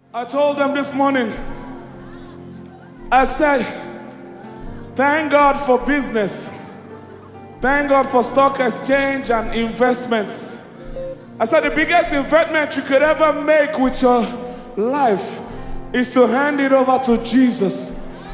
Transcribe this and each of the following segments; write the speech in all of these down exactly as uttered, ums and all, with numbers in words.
I told them this morning, I said, thank God for business. Thank God for stock exchange and investments. I said the biggest investment you could ever make with your life is to hand it over to Jesus.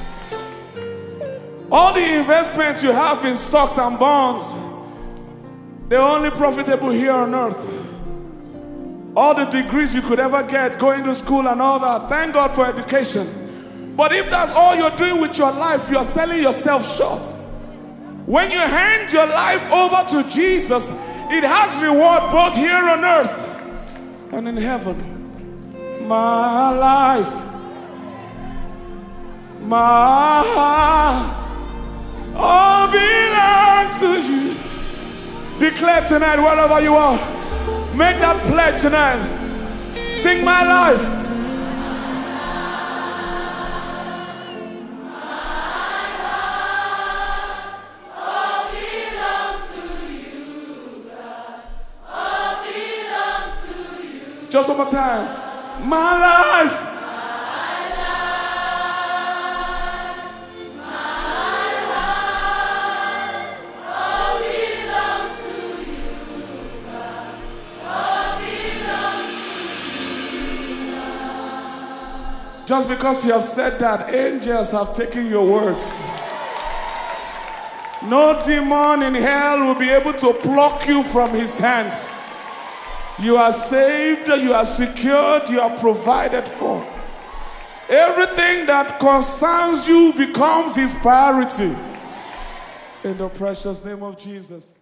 All the investments you have in stocks and bonds, they're only profitable here on earth. All the degrees you could ever get, going to school and all that, thank God for education. But if that's all you're doing with your life, you're selling yourself short. When you hand your life over to Jesus, it has reward both here on earth and in heaven. My life, my heart, all belongs to you. Declare tonight, wherever you are, make that pledge tonight. Sing my life. Just one more time. My life. My life. My life. All belongs to you, God. All belongs to you, God. Just because you have said that, angels have taken your words. No demon in hell will be able to pluck you from his hand. You are saved, you are secured, you are provided for. Everything that concerns you becomes his priority. In the precious name of Jesus.